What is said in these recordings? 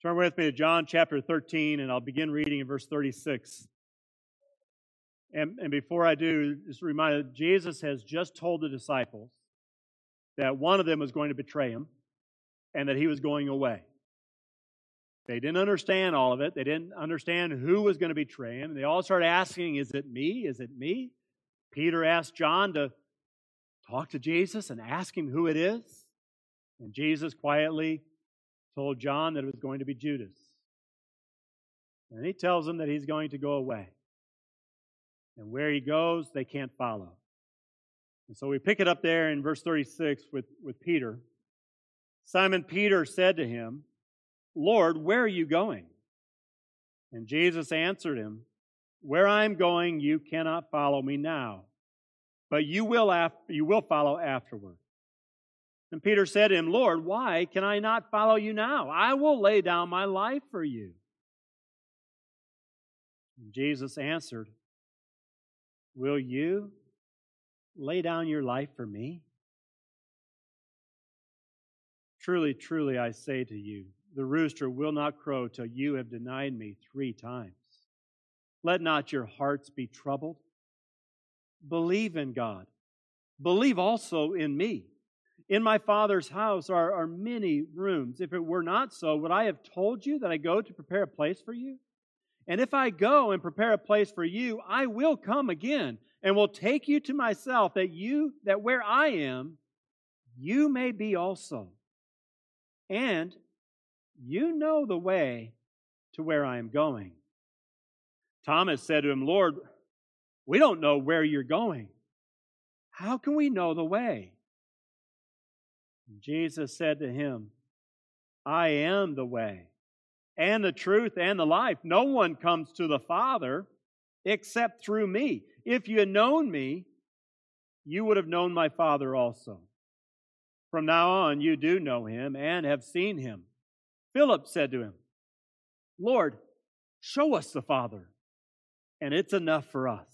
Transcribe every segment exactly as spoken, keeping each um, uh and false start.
Turn with me to John chapter thirteen, and I'll begin reading in verse thirty-six. And, and before I do, just a reminder, Jesus has just told the disciples that one of them was going to betray him and that he was going away. They didn't understand all of it. They didn't understand who was going to betray him. They all started asking, is it me? Is it me? Peter asked John to talk to Jesus and ask him who it is. And Jesus quietly told John that it was going to be Judas. And he tells him that he's going to go away. And where he goes, they can't follow. And so we pick it up there in verse thirty-six with, with Peter. Simon Peter said to him, Lord, where are you going? And Jesus answered him, where I am going, you cannot follow me now, but you will, af- you will follow afterward. And Peter said to him, Lord, why can I not follow you now? I will lay down my life for you. And Jesus answered, will you lay down your life for me? Truly, truly, I say to you, the rooster will not crow till you have denied me three times. Let not your hearts be troubled. Believe in God. Believe also in me. In my Father's house are, are many rooms. If it were not so, would I have told you that I go to prepare a place for you? And if I go and prepare a place for you, I will come again and will take you to myself, that you, that where I am, you may be also. And you know the way to where I am going. Thomas said to him, Lord, we don't know where you're going. How can we know the way? And Jesus said to him, I am the way, and the truth, and the life. No one comes to the Father except through me. If you had known me, you would have known my Father also. From now on, you do know him and have seen him. Philip said to him, Lord, show us the Father, and it's enough for us.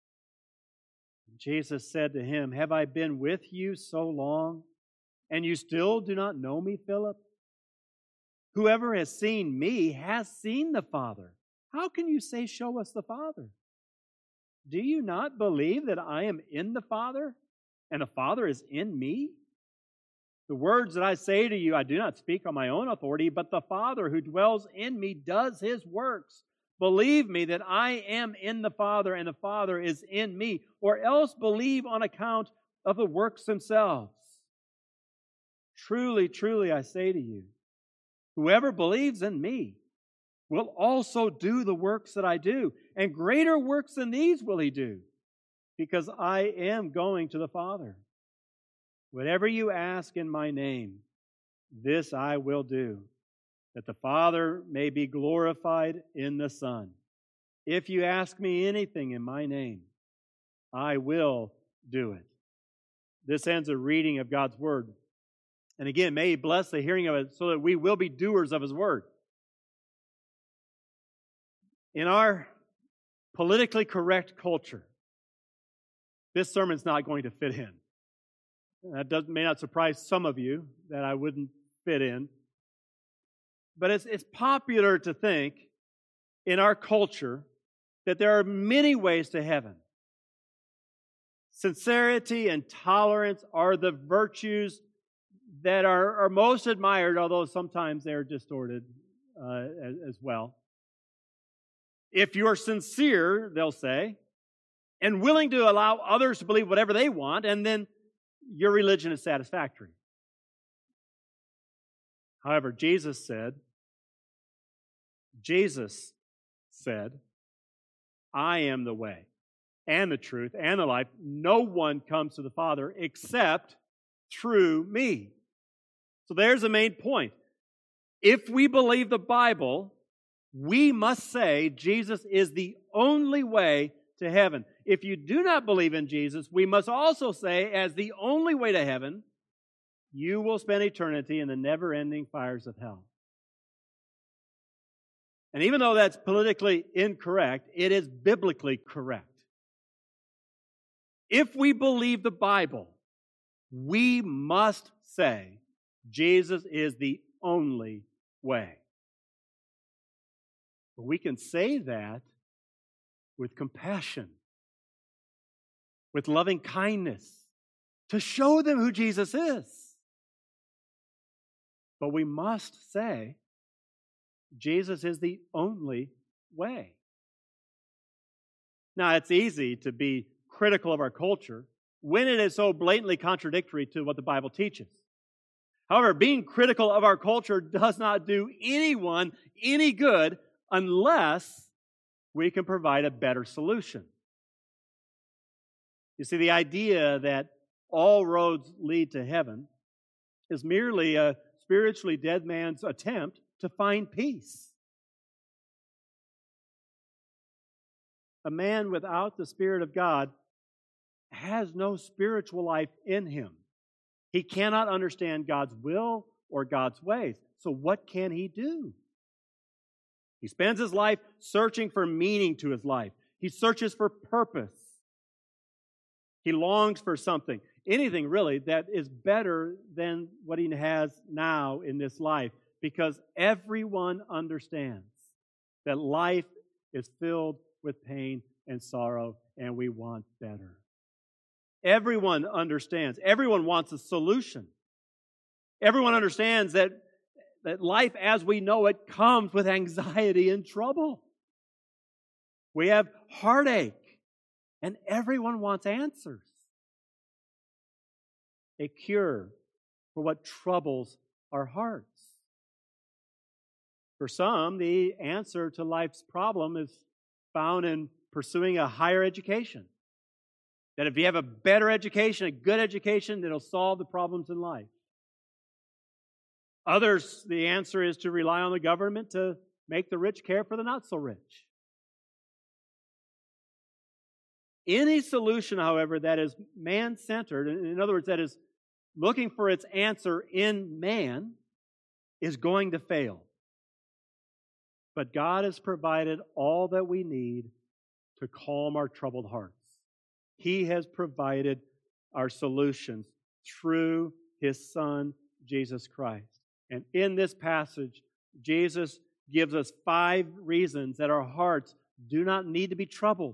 And Jesus said to him, have I been with you so long, and you still do not know me, Philip? Whoever has seen me has seen the Father. How can you say, show us the Father? Do you not believe that I am in the Father, and the Father is in me? The words that I say to you, I do not speak on my own authority, but the Father who dwells in me does his works. Believe me that I am in the Father, and the Father is in me, or else believe on account of the works themselves. Truly, truly, I say to you, whoever believes in me will also do the works that I do, and greater works than these will he do, because I am going to the Father. Whatever you ask in my name, this I will do, that the Father may be glorified in the Son. If you ask me anything in my name, I will do it. This ends a reading of God's Word. And again, may He bless the hearing of it so that we will be doers of His Word. In our politically correct culture, this sermon's not going to fit in. That does, may not surprise some of you that I wouldn't fit in. But it's, it's popular to think in our culture that there are many ways to heaven. Sincerity and tolerance are the virtues that are, are most admired, although sometimes they're distorted uh, as, as well. If you're sincere, they'll say, and willing to allow others to believe whatever they want, and then your religion is satisfactory. However, Jesus said, Jesus said, I am the way and the truth and the life. No one comes to the Father except through me. So there's the main point. If we believe the Bible, we must say Jesus is the only way to heaven. If you do not believe in Jesus, we must also say, as the only way to heaven, you will spend eternity in the never-ending fires of hell. And even though that's politically incorrect, it is biblically correct. If we believe the Bible, we must say Jesus is the only way. But we can say that with compassion, with loving kindness, to show them who Jesus is. But we must say, Jesus is the only way. Now, it's easy to be critical of our culture when it is so blatantly contradictory to what the Bible teaches. However, being critical of our culture does not do anyone any good unless we can provide a better solution. You see, the idea that all roads lead to heaven is merely a spiritually dead man's attempt to find peace. A man without the Spirit of God has no spiritual life in him. He cannot understand God's will or God's ways. So what can he do? He spends his life searching for meaning to his life. He searches for purpose. He longs for something, anything really, that is better than what he has now in this life, because everyone understands that life is filled with pain and sorrow, and we want better. Everyone understands. Everyone wants a solution. Everyone understands that, that life as we know it comes with anxiety and trouble. We have heartache, and everyone wants answers. A cure for what troubles our hearts. For some, the answer to life's problem is found in pursuing a higher education. That if you have a better education, a good education, it'll solve the problems in life. Others, the answer is to rely on the government to make the rich care for the not so rich. Any solution, however, that is man-centered, in other words, that is looking for its answer in man, is going to fail. But God has provided all that we need to calm our troubled hearts. He has provided our solutions through His Son, Jesus Christ. And in this passage, Jesus gives us five reasons that our hearts do not need to be troubled.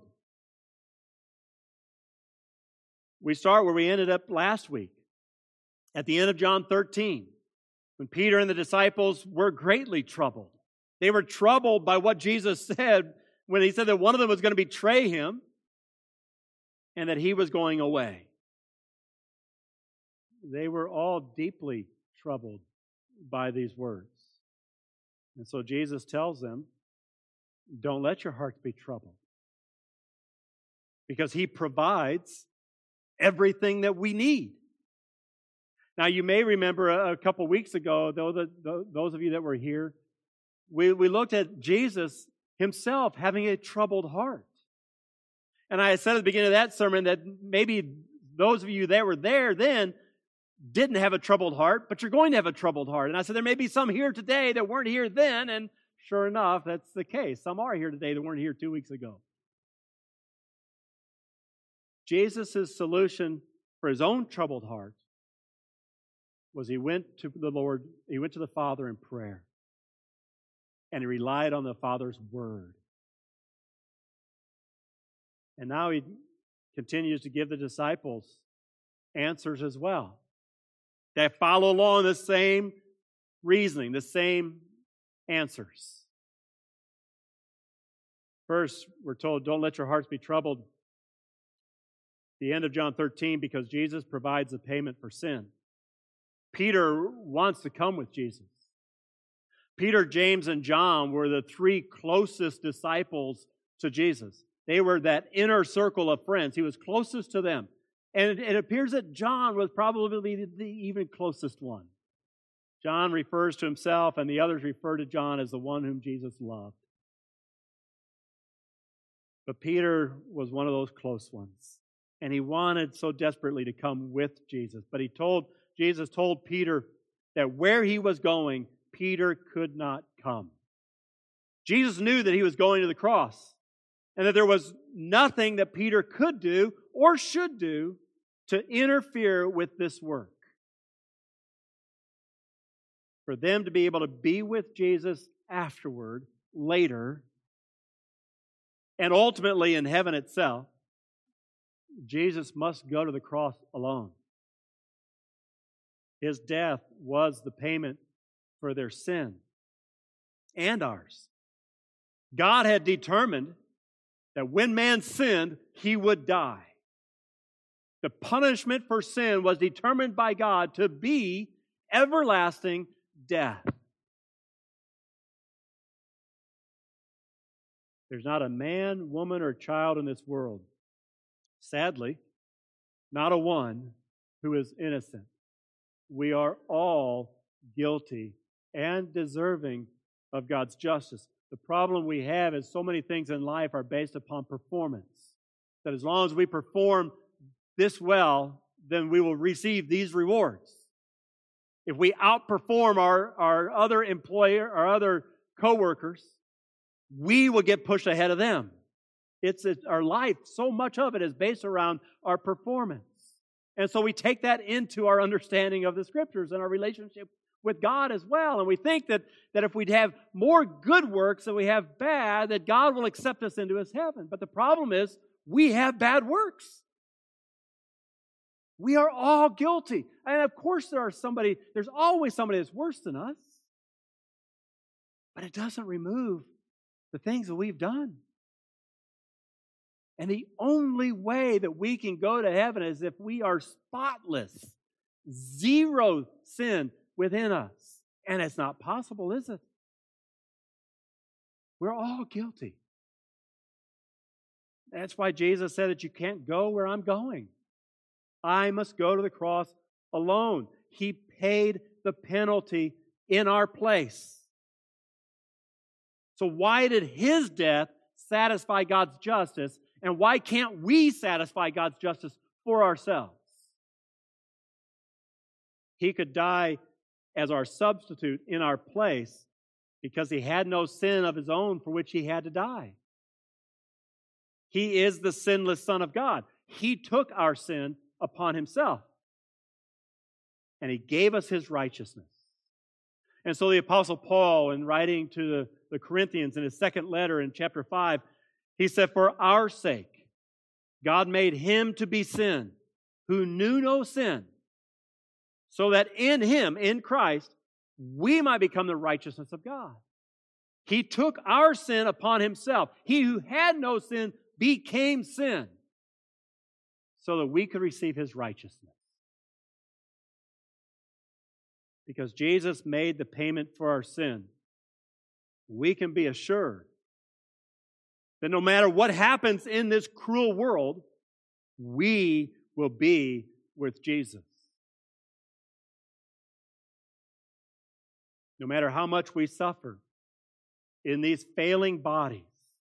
We start where we ended up last week, at the end of John thirteen, when Peter and the disciples were greatly troubled. They were troubled by what Jesus said when He said that one of them was going to betray Him and that He was going away. They were all deeply troubled by these words. And so Jesus tells them, don't let your hearts be troubled, because He provides everything that we need. Now, you may remember a, a couple weeks ago, though, the, the, those of you that were here, we, we looked at Jesus Himself having a troubled heart. And I said at the beginning of that sermon that maybe those of you that were there then didn't have a troubled heart, but you're going to have a troubled heart. And I said there may be some here today that weren't here then, and sure enough, that's the case. Some are here today that weren't here two weeks ago. Jesus' solution for His own troubled heart was He went to the Lord, He went to the Father in prayer, and He relied on the Father's word. And now He continues to give the disciples answers as well that follow along the same reasoning, the same answers. First, we're told, don't let your hearts be troubled. The end of John thirteen, because Jesus provides the payment for sin. Peter wants to come with Jesus. Peter, James, and John were the three closest disciples to Jesus. They were that inner circle of friends. He was closest to them. And it, it appears that John was probably the, the even closest one. John refers to himself, and the others refer to John as the one whom Jesus loved. But Peter was one of those close ones. And he wanted so desperately to come with Jesus. But he told, Jesus told Peter that where he was going, Peter could not come. Jesus knew that he was going to the cross, and that there was nothing that Peter could do or should do to interfere with this work. For them to be able to be with Jesus afterward, later, and ultimately in heaven itself, Jesus must go to the cross alone. His death was the payment for their sin and ours. God had determined that when man sinned, he would die. The punishment for sin was determined by God to be everlasting death. There's not a man, woman, or child in this world, sadly, not a one, who is innocent. We are all guilty and deserving of God's justice. The problem we have is so many things in life are based upon performance. That as long as we perform this well, then we will receive these rewards. If we outperform our, our other employer, our other coworkers, we will get pushed ahead of them. It's, it's our life, so much of it is based around our performance. And so we take that into our understanding of the Scriptures and our relationship with God as well. And we think that, that if we have more good works than we have bad, that God will accept us into His heaven. But the problem is, we have bad works. We are all guilty. And of course there are somebody, there's always somebody that's worse than us. But it doesn't remove the things that we've done. And the only way that we can go to heaven is if we are spotless, zero sin within us. And it's not possible, is it? We're all guilty. That's why Jesus said that you can't go where I'm going. I must go to the cross alone. He paid the penalty in our place. So why did His death satisfy God's justice, and why can't we satisfy God's justice for ourselves? He could die as our substitute in our place because He had no sin of His own for which He had to die. He is the sinless Son of God. He took our sin upon Himself, and He gave us His righteousness. And so the Apostle Paul, in writing to the, the Corinthians in his second letter in chapter five, he said, "For our sake, God made Him to be sin, who knew no sin, so that in Him, in Christ, we might become the righteousness of God." He took our sin upon Himself. He who had no sin became sin, so that we could receive His righteousness. Because Jesus made the payment for our sin, we can be assured that no matter what happens in this cruel world, we will be with Jesus. No matter how much we suffer in these failing bodies,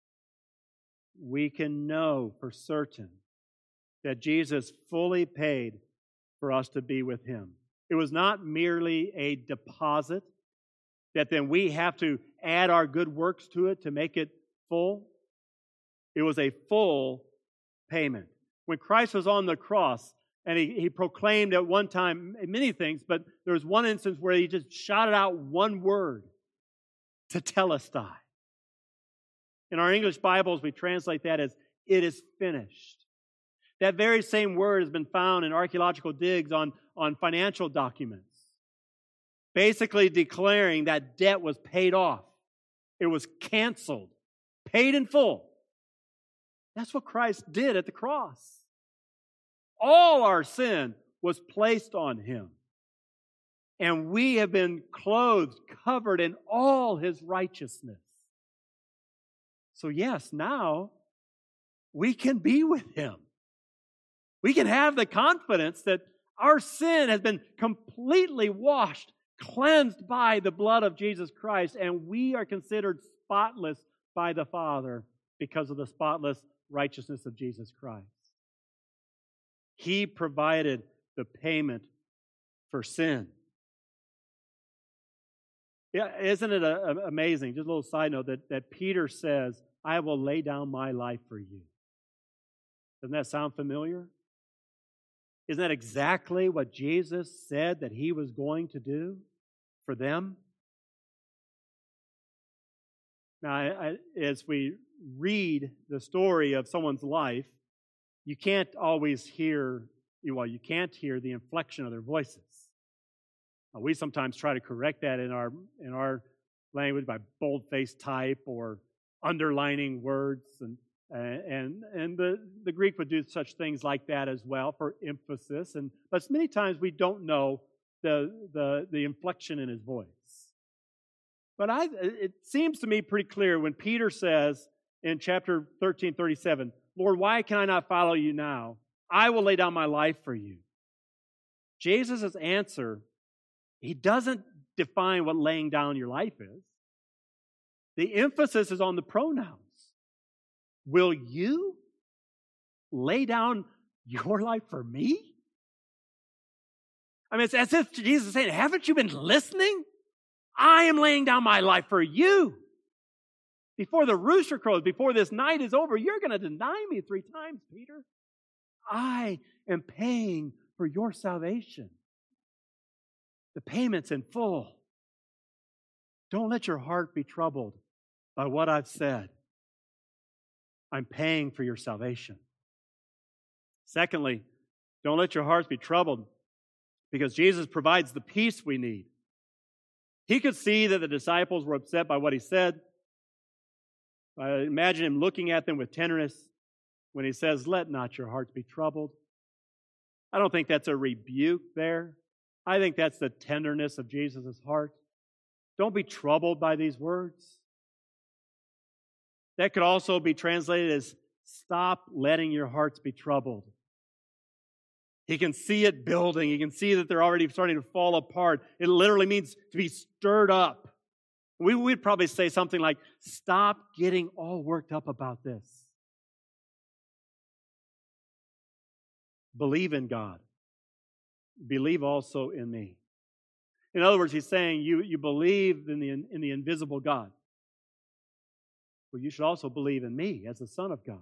we can know for certain that Jesus fully paid for us to be with Him. It was not merely a deposit that then we have to add our good works to it to make it full. It was a full payment. When Christ was on the cross, and he, he proclaimed at one time many things, but there was one instance where He just shouted out one word, tetelestai. In our English Bibles, we translate that as, "it is finished." That very same word has been found in archaeological digs on, on financial documents, basically declaring that debt was paid off. It was canceled, paid in full. That's what Christ did at the cross. All our sin was placed on Him. And we have been clothed, covered in all His righteousness. So yes, now we can be with Him. We can have the confidence that our sin has been completely washed, cleansed by the blood of Jesus Christ, and we are considered spotless by the Father because of the spotless righteousness of Jesus Christ. He provided the payment for sin. Yeah, isn't it a, a, amazing, just a little side note, that, that Peter says, "I will lay down my life for you." Doesn't that sound familiar? Isn't that exactly what Jesus said that He was going to do for them? Now, I, I, as we read the story of someone's life, you can't always hear, well, you can't hear the inflection of their voices. Now, we sometimes try to correct that in our in our language by bold-faced type or underlining words, and and and the, the Greek would do such things like that as well for emphasis. And but many times we don't know the the the inflection in his voice. But I, it seems to me pretty clear when Peter says in chapter thirteen, thirty-seven, Lord, why can I not follow you now? I will lay down my life for you. Jesus' answer, he doesn't define what laying down your life is. The emphasis is on the pronouns. Will you lay down your life for me? I mean, it's as if Jesus is saying, haven't you been listening? I am laying down my life for you. Before the rooster crows, before this night is over, you're going to deny me three times, Peter. I am paying for your salvation. The payment's in full. Don't let your heart be troubled by what I've said. I'm paying for your salvation. Secondly, don't let your hearts be troubled because Jesus provides the peace we need. He could see that the disciples were upset by what he said. I imagine him looking at them with tenderness when he says, let not your hearts be troubled. I don't think that's a rebuke there. I think that's the tenderness of Jesus' heart. Don't be troubled by these words. That could also be translated as stop letting your hearts be troubled. He can see it building. He can see that they're already starting to fall apart. It literally means to be stirred up. We would probably say something like, stop getting all worked up about this. Believe in God. Believe also in me. In other words, he's saying you, you believe in the, in the invisible God. Well, you should also believe in me as the Son of God.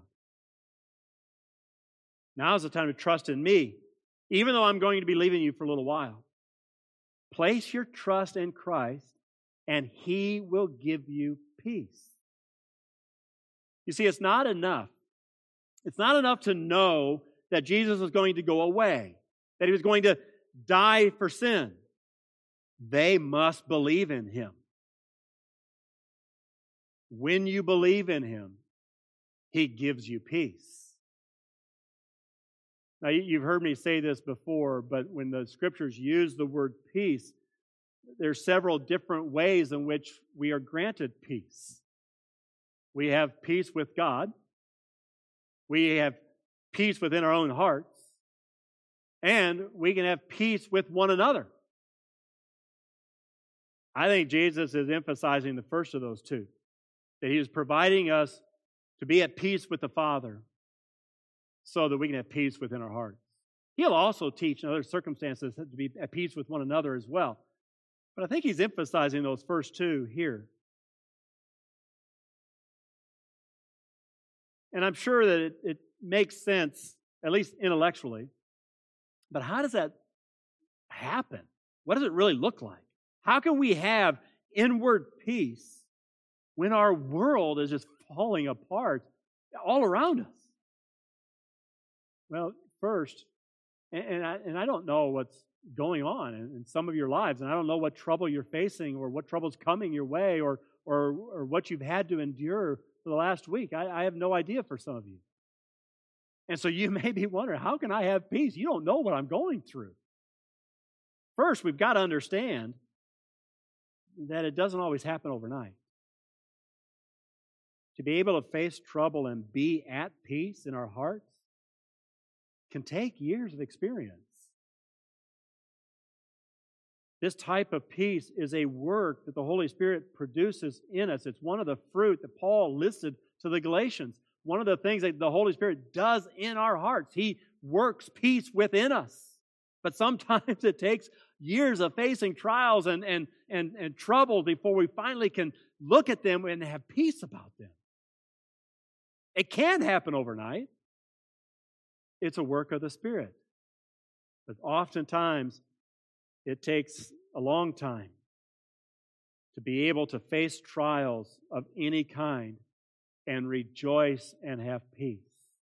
Now is the time to trust in me, even though I'm going to be leaving you for a little while. Place your trust in Christ, and He will give you peace. You see, it's not enough. It's not enough to know that Jesus was going to go away, that He was going to die for sin. They must believe in Him. When you believe in Him, He gives you peace. Now, you've heard me say this before, but when the Scriptures use the word peace, there's several different ways in which we are granted peace. We have peace with God. We have peace within our own hearts. And we can have peace with one another. I think Jesus is emphasizing the first of those two, that He is providing us to be at peace with the Father so that we can have peace within our hearts. He'll also teach in other circumstances to be at peace with one another as well. But I think He's emphasizing those first two here. And I'm sure that it, it makes sense, at least intellectually. But how does that happen? What does it really look like? How can we have inward peace when our world is just falling apart all around us? Well, first, and, and, I, and I don't know what's going on in, in some of your lives, and I don't know what trouble you're facing or what trouble's coming your way or, or, or what you've had to endure for the last week. I, I have no idea for some of you. And so you may be wondering, how can I have peace? You don't know what I'm going through. First, we've got to understand that it doesn't always happen overnight. To be able to face trouble and be at peace in our hearts can take years of experience. This type of peace is a work that the Holy Spirit produces in us. It's one of the fruit that Paul listed to the Galatians. One of the things that the Holy Spirit does in our hearts. He works peace within us. But sometimes it takes years of facing trials and, and, and, and trouble before we finally can look at them and have peace about them. It can happen overnight. It's a work of the Spirit. But oftentimes, it takes a long time to be able to face trials of any kind and rejoice and have peace.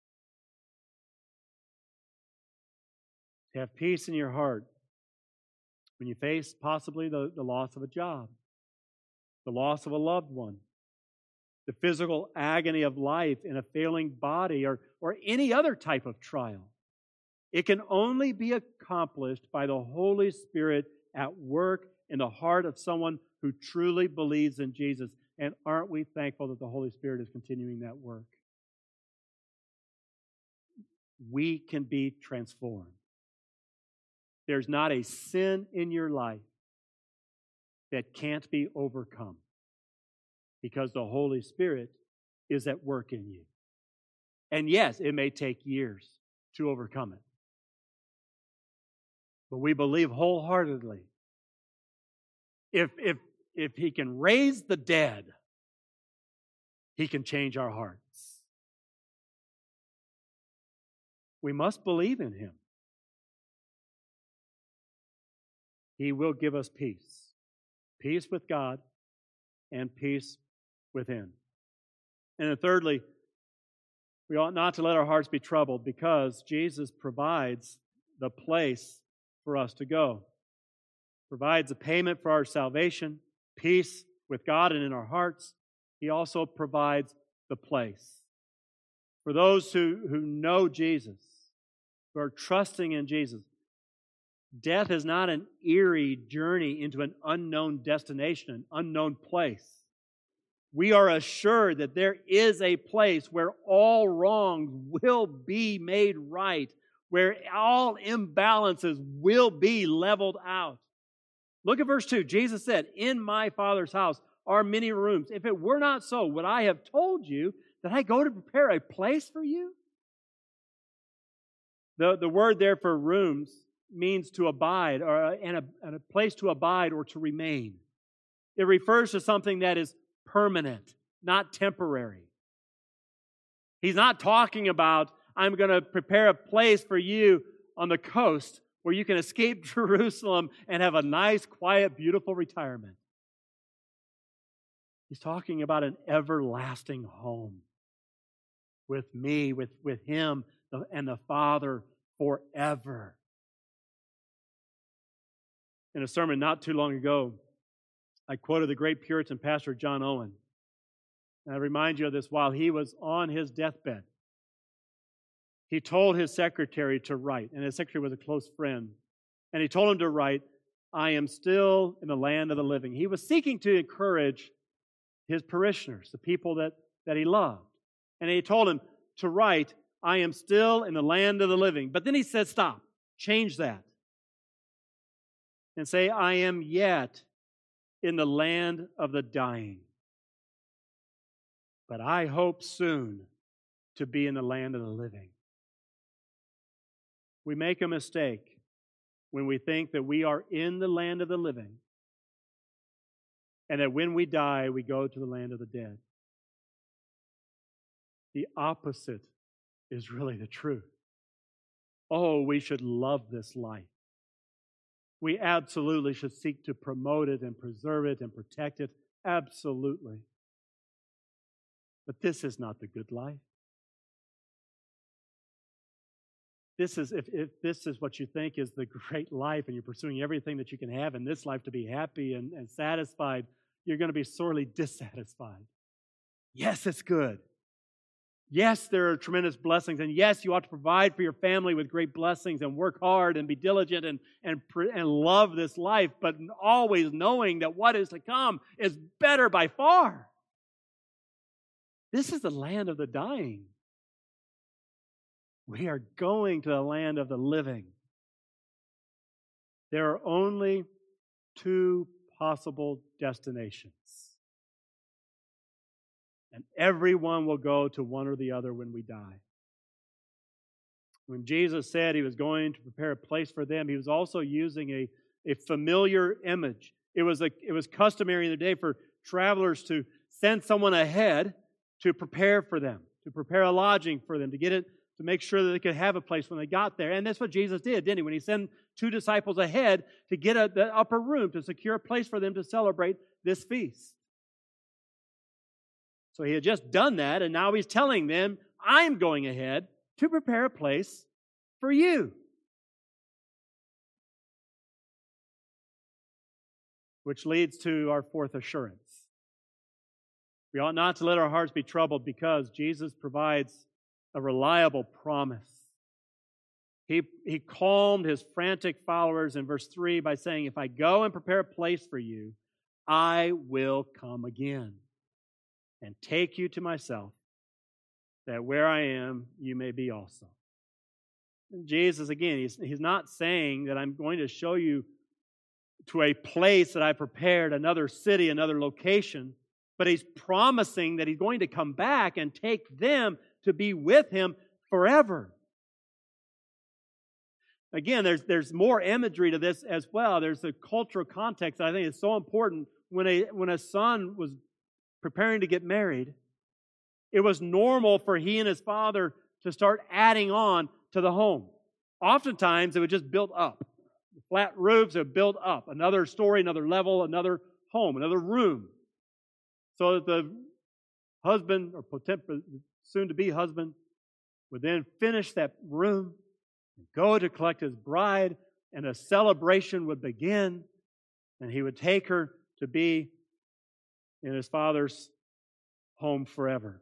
Have peace in your heart when you face possibly the, the loss of a job, the loss of a loved one, the physical agony of life in a failing body, or, or any other type of trial. It can only be accomplished by the Holy Spirit at work in the heart of someone who truly believes in Jesus. And aren't we thankful that the Holy Spirit is continuing that work? We can be transformed. There's not a sin in your life that can't be overcome because the Holy Spirit is at work in you. And yes, it may take years to overcome it. But we believe wholeheartedly, if, if, if He can raise the dead, He can change our hearts. We must believe in Him. He will give us peace. Peace with God and peace within. And then thirdly, we ought not to let our hearts be troubled because Jesus provides the place for us to go. Provides a payment for our salvation, peace with God and in our hearts. He also provides the place. For those who, who know Jesus, who are trusting in Jesus, death is not an eerie journey into an unknown destination, an unknown place. We are assured that there is a place where all wrongs will be made right, where all imbalances will be leveled out. Look at verse two. Jesus said, "In my Father's house are many rooms. If it were not so, would I have told you that I go to prepare a place for you?" The, the word there for rooms means to abide, or and a, and a place to abide or to remain. It refers to something that is permanent, not temporary. He's not talking about, I'm going to prepare a place for you on the coast where you can escape Jerusalem and have a nice, quiet, beautiful retirement. He's talking about an everlasting home with me, with, with Him and the Father forever. In a sermon not too long ago, I quoted the great Puritan pastor John Owen. And I remind you of this while he was on his deathbed. He told his secretary to write, and his secretary was a close friend. And he told him to write, "I am still in the land of the living." He was seeking to encourage his parishioners, the people that, that he loved. And he told him to write, "I am still in the land of the living." But then he said, stop, change that. And say, "I am yet in the land of the dying. But I hope soon to be in the land of the living." We make a mistake when we think that we are in the land of the living and that when we die, we go to the land of the dead. The opposite is really the truth. Oh, we should love this life. We absolutely should seek to promote it and preserve it and protect it. Absolutely. But this is not the good life. This is, if, if this is what you think is the great life and you're pursuing everything that you can have in this life to be happy and, and satisfied, you're going to be sorely dissatisfied. Yes, it's good. Yes, there are tremendous blessings, and yes, you ought to provide for your family with great blessings and work hard and be diligent and, and, and love this life, but always knowing that what is to come is better by far. This is the land of the dying. We are going to the land of the living. There are only two possible destinations. And everyone will go to one or the other when we die. When Jesus said He was going to prepare a place for them, He was also using a, a familiar image. It was, a, it was customary in the day for travelers to send someone ahead to prepare for them, to prepare a lodging for them, to get it, to make sure that they could have a place when they got there. And that's what Jesus did, didn't He? When He sent two disciples ahead to get a, the upper room, to secure a place for them to celebrate this feast. So he had just done that, and now he's telling them, I'm going ahead to prepare a place for you. Which leads to our fourth assurance. We ought not to let our hearts be troubled because Jesus provides a reliable promise. He, he calmed his frantic followers in verse three by saying, if I go and prepare a place for you, I will come again and take you to myself, that where I am, you may be also. And Jesus, again, he's, he's not saying that I'm going to show you to a place that I prepared, another city, another location, but he's promising that he's going to come back and take them to be with him forever. Again, there's, there's more imagery to this as well. There's a cultural context that I think is so important. When a, when a son was preparing to get married, it was normal for he and his father to start adding on to the home. Oftentimes, it would just build up. Flat roofs, it would build up. Another story, another level, another home, another room. So that the husband, or soon-to-be husband, would then finish that room, and go to collect his bride, and a celebration would begin, and he would take her to be in his father's home forever.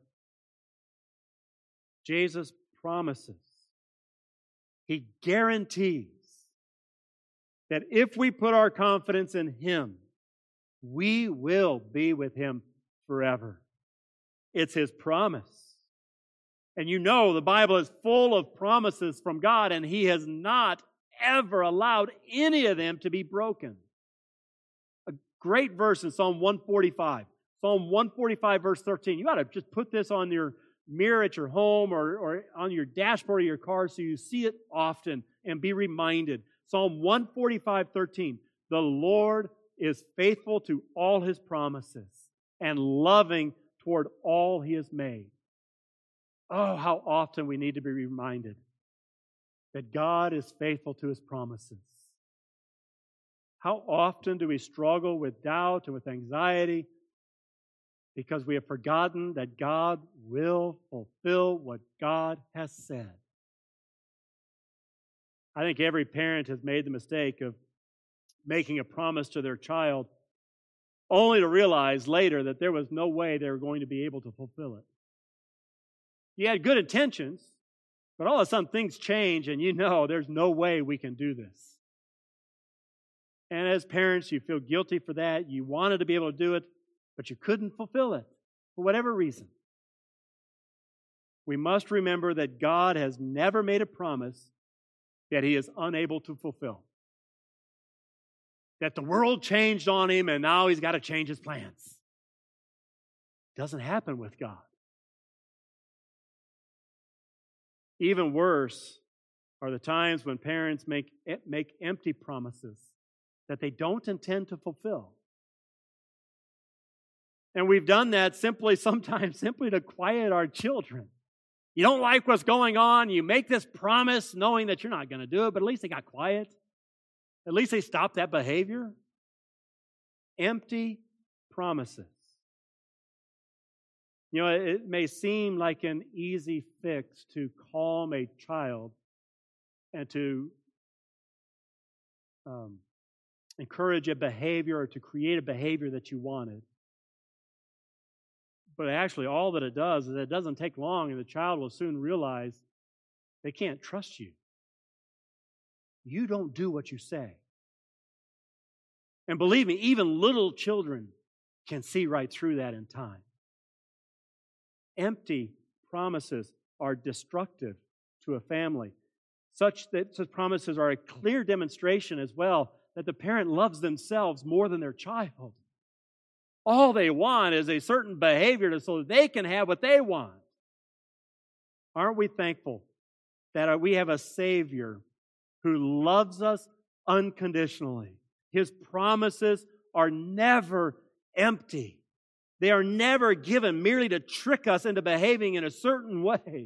Jesus promises, he guarantees that if we put our confidence in him, we will be with him forever. It's his promise. And you know the Bible is full of promises from God, and he has not ever allowed any of them to be broken. A great verse in Psalm one forty-five. Psalm one forty-five, verse thirteen. You ought to just put this on your mirror at your home or, or on your dashboard of your car so you see it often and be reminded. Psalm one forty-five, thirteen. The Lord is faithful to all his promises and loving toward all he has made. Oh, how often we need to be reminded that God is faithful to his promises. How often do we struggle with doubt and with anxiety because we have forgotten that God will fulfill what God has said. I think every parent has made the mistake of making a promise to their child only to realize later that there was no way they were going to be able to fulfill it. You had good intentions, but all of a sudden things change and you know there's no way we can do this. And as parents, you feel guilty for that. You wanted to be able to do it, but you couldn't fulfill it for whatever reason. We must remember that God has never made a promise that he is unable to fulfill. That the world changed on him and now he's got to change his plans. It doesn't happen with God. Even worse are the times when parents make, make empty promises that they don't intend to fulfill. And we've done that simply, sometimes simply to quiet our children. You don't like what's going on, you make this promise knowing that you're not going to do it, but at least they got quiet. At least they stopped that behavior. Empty promises. You know, it may seem like an easy fix to calm a child and to um, encourage a behavior or to create a behavior that you wanted. But actually, all that it does is it doesn't take long, and the child will soon realize they can't trust you. You don't do what you say. And believe me, even little children can see right through that in time. Empty promises are destructive to a family. Such that such promises are a clear demonstration as well that the parent loves themselves more than their child. All they want is a certain behavior so that they can have what they want. Aren't we thankful that we have a Savior who loves us unconditionally? His promises are never empty. They are never given merely to trick us into behaving in a certain way.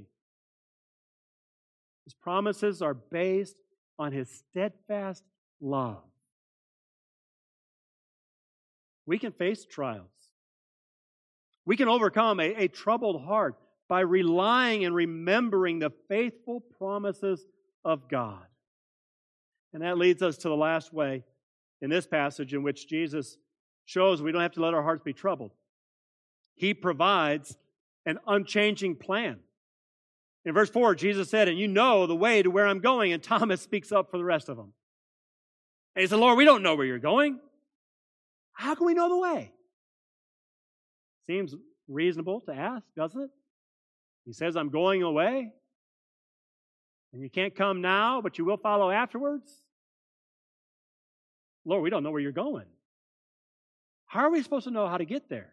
His promises are based on His steadfast love. We can face trials. We can overcome a, a troubled heart by relying and remembering the faithful promises of God. And that leads us to the last way in this passage in which Jesus shows we don't have to let our hearts be troubled. He provides an unchanging plan. In verse four, Jesus said, and you know the way to where I'm going. And Thomas speaks up for the rest of them. And he said, Lord, we don't know where you're going. How can we know the way? Seems reasonable to ask, doesn't it? He says, I'm going away. And you can't come now, but you will follow afterwards. Lord, we don't know where you're going. How are we supposed to know how to get there?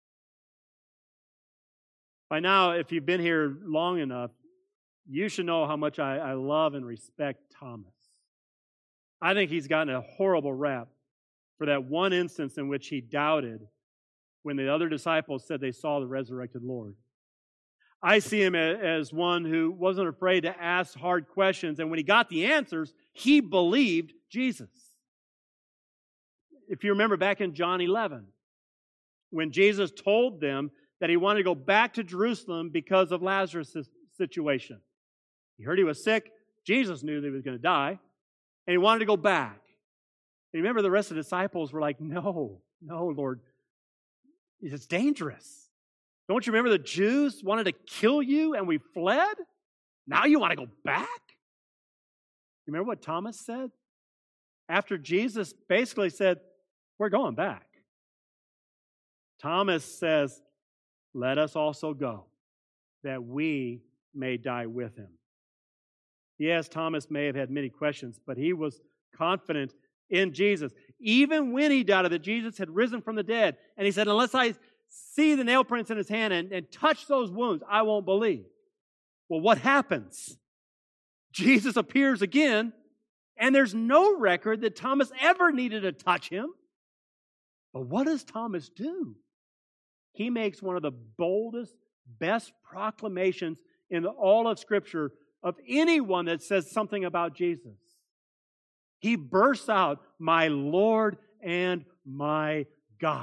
By now, if you've been here long enough, you should know how much I, I love and respect Thomas. I think he's gotten a horrible rap for that one instance in which he doubted when the other disciples said they saw the resurrected Lord. I see him as one who wasn't afraid to ask hard questions, and when he got the answers, he believed Jesus. If you remember back in John eleven, when Jesus told them that he wanted to go back to Jerusalem because of Lazarus' situation. He heard he was sick. Jesus knew that he was going to die, and he wanted to go back. And remember, the rest of the disciples were like, no, no, Lord, it's dangerous. Don't you remember the Jews wanted to kill you and we fled? Now you want to go back? Remember what Thomas said? After Jesus basically said, we're going back. Thomas says, let us also go, that we may die with him. Yes, Thomas may have had many questions, but he was confident in Jesus. Even when he doubted that Jesus had risen from the dead, and he said, unless I see the nail prints in his hand and, and touch those wounds, I won't believe. Well, what happens? Jesus appears again, and there's no record that Thomas ever needed to touch him. But what does Thomas do? He makes one of the boldest, best proclamations in all of Scripture of anyone that says something about Jesus. He bursts out, my Lord and my God.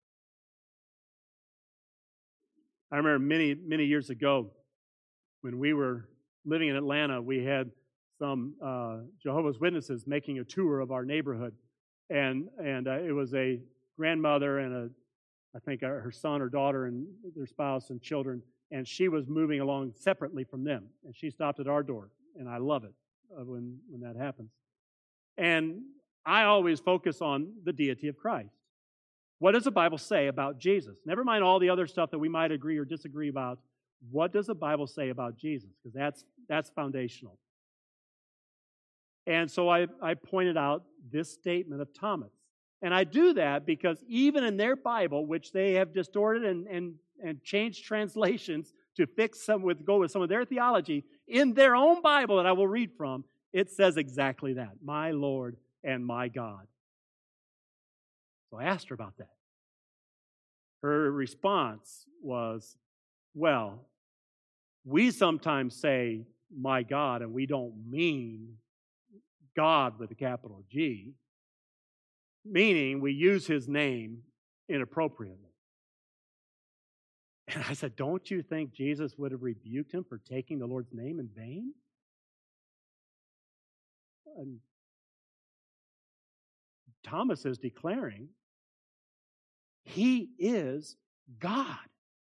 I remember many, many years ago when we were living in Atlanta, we had some uh, Jehovah's Witnesses making a tour of our neighborhood. And, and uh, it was a grandmother and a I think her son or daughter and their spouse and children, and she was moving along separately from them. And she stopped at our door, and I love it when, when that happens. And I always focus on the deity of Christ. What does the Bible say about Jesus? Never mind all the other stuff that we might agree or disagree about. What does the Bible say about Jesus? Because that's, that's foundational. And so I, I pointed out this statement of Thomas. And I do that because even in their Bible, which they have distorted and, and, and changed translations to fix some with go with some of their theology, in their own Bible that I will read from, it says exactly that, my Lord and my God. So I asked her about that. Her response was, well, we sometimes say my God and we don't mean God with a capital G. Meaning we use his name inappropriately. And I said, don't you think Jesus would have rebuked him for taking the Lord's name in vain? And Thomas is declaring he is God.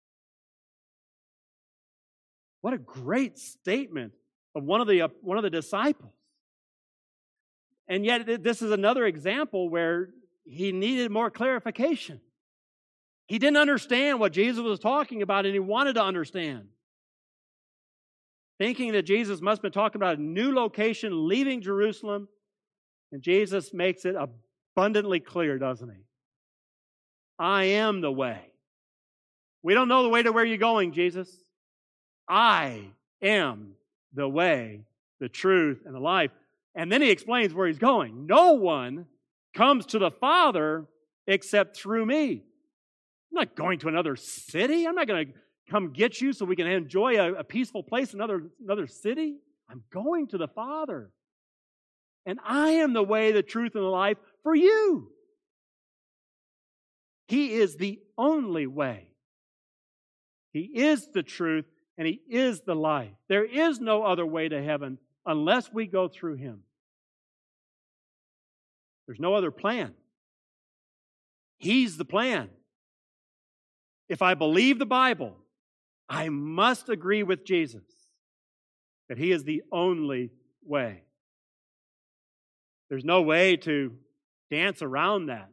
What a great statement of one of the, uh, one of the disciples. And yet, this is another example where he needed more clarification. He didn't understand what Jesus was talking about, and he wanted to understand. Thinking that Jesus must have been talking about a new location, leaving Jerusalem, and Jesus makes it abundantly clear, doesn't he? I am the way. We don't know the way to where you're going, Jesus. I am the way, the truth, and the life. And then he explains where he's going. No one comes to the Father except through me. I'm not going to another city. I'm not going to come get you so we can enjoy a, a peaceful place in another, another city. I'm going to the Father. And I am the way, the truth, and the life for you. He is the only way He is the truth, and He is the life. There is no other way to heaven unless we go through Him. There's no other plan. He's the plan. If I believe the Bible, I must agree with Jesus that He is the only way. There's no way to dance around that.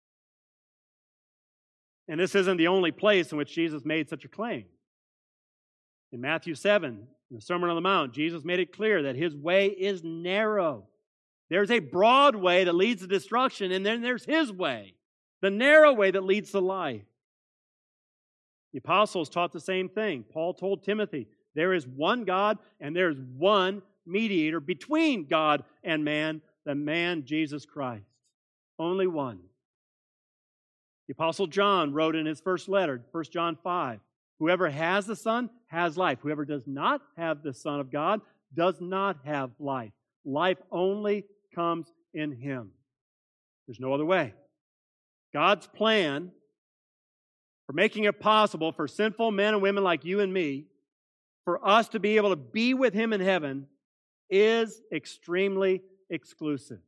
And this isn't the only place in which Jesus made such a claim. In Matthew seven, in the Sermon on the Mount, Jesus made it clear that His way is narrow. There's a broad way that leads to destruction, and then there's His way, the narrow way that leads to life. The apostles taught the same thing. Paul told Timothy, there is one God and there is one mediator between God and man, the man Jesus Christ. Only one. The apostle John wrote in his first letter, First John five, whoever has the Son has life. Whoever does not have the Son of God does not have life. Life only comes in Him. There's no other way. God's plan for making it possible for sinful men and women like you and me, for us to be able to be with Him in heaven, is extremely exclusive.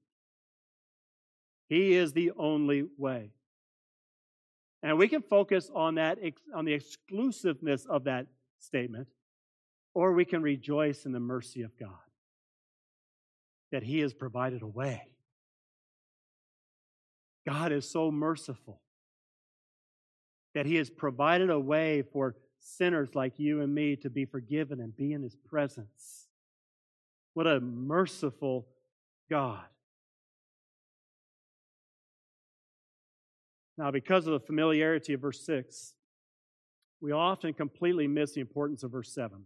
He is the only way. And we can focus on that, on the exclusiveness of that statement, or we can rejoice in the mercy of God, that He has provided a way. God is so merciful that He has provided a way for sinners like you and me to be forgiven and be in His presence. What a merciful God. Now, because of the familiarity of verse six, we often completely miss the importance of verse seven.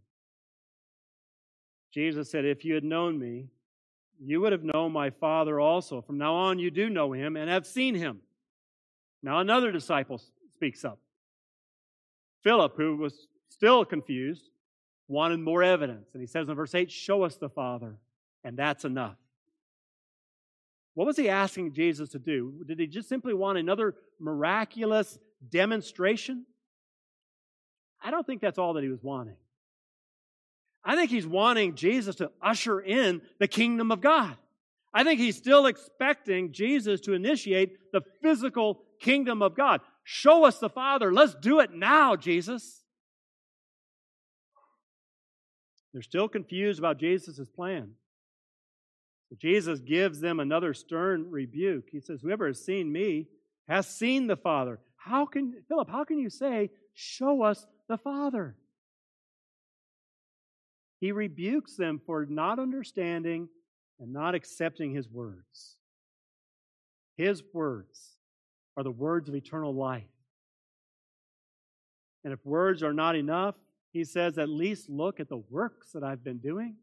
Jesus said, if you had known me, you would have known my Father also. From now on, you do know Him and have seen Him. Now, another disciple speaks up. Philip, who was still confused, wanted more evidence. And he says in verse eight, show us the Father, and that's enough. What was he asking Jesus to do? Did he just simply want another miraculous demonstration? I don't think that's all that he was wanting. I think he's wanting Jesus to usher in the kingdom of God. I think he's still expecting Jesus to initiate the physical kingdom of God. Show us the Father. Let's do it now, Jesus. They're still confused about Jesus' plan. But Jesus gives them another stern rebuke. He says, whoever has seen me has seen the Father. How can, Philip, how can you say, show us the Father? He rebukes them for not understanding and not accepting His words. His words are the words of eternal life. And if words are not enough, He says, at least look at the works that I've been doing.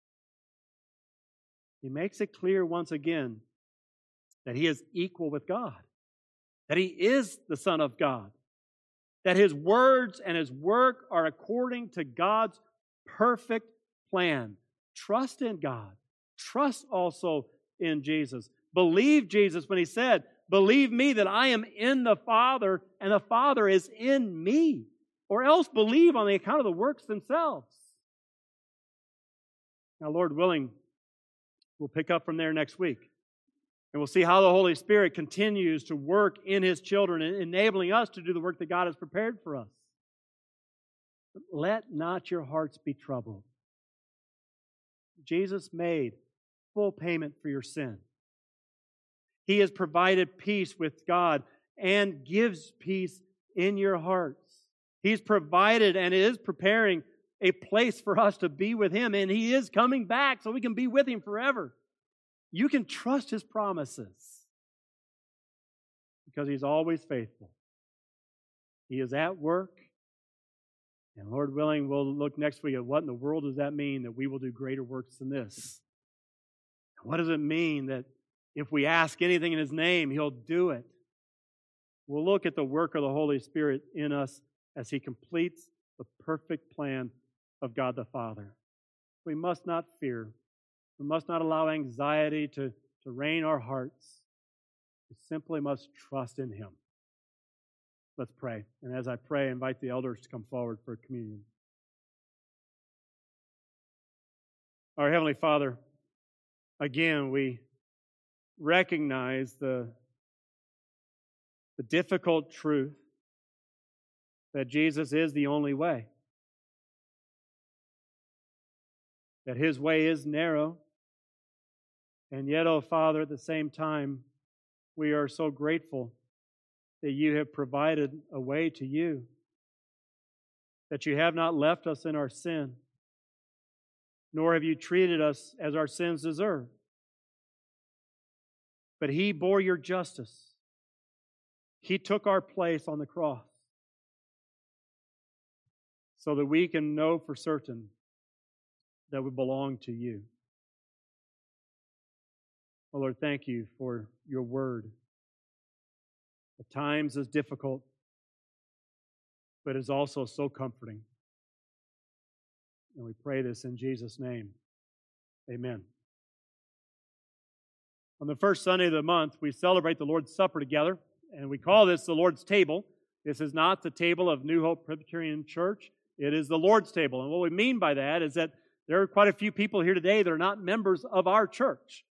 He makes it clear once again that He is equal with God, that He is the Son of God, that His words and His work are according to God's perfect plan. Trust in God. Trust also in Jesus. Believe Jesus when He said, believe me that I am in the Father and the Father is in me. Or else believe on the account of the works themselves. Now, Lord willing, we'll pick up from there next week. And we'll see how the Holy Spirit continues to work in His children, enabling us to do the work that God has prepared for us. But let not your hearts be troubled. Jesus made full payment for your sin. He has provided peace with God and gives peace in your hearts. He's provided and is preparing a place for us to be with Him, and He is coming back so we can be with Him forever. You can trust His promises because He's always faithful. He is at work, and Lord willing, we'll look next week at what in the world does that mean that we will do greater works than this? What does it mean that if we ask anything in His name, He'll do it? We'll look at the work of the Holy Spirit in us as He completes the perfect plan of God the Father. We must not fear. We must not allow anxiety to, to reign our hearts. We simply must trust in Him. Let's pray. And as I pray, I invite the elders to come forward for communion. Our Heavenly Father, again, we recognize the, the difficult truth that Jesus is the only way. That His way is narrow. And yet, oh Father, at the same time, we are so grateful that You have provided a way to You. That You have not left us in our sin, nor have You treated us as our sins deserve. But He bore Your justice. He took our place on the cross so that we can know for certain that we belong to You. Oh Lord, thank You for Your word. At times is difficult, but is also so comforting. And we pray this in Jesus' name. Amen. On the first Sunday of the month, we celebrate the Lord's Supper together, and we call this the Lord's Table. This is not the table of New Hope Presbyterian Church. It is the Lord's Table. And what we mean by that is that there are quite a few people here today that are not members of our church.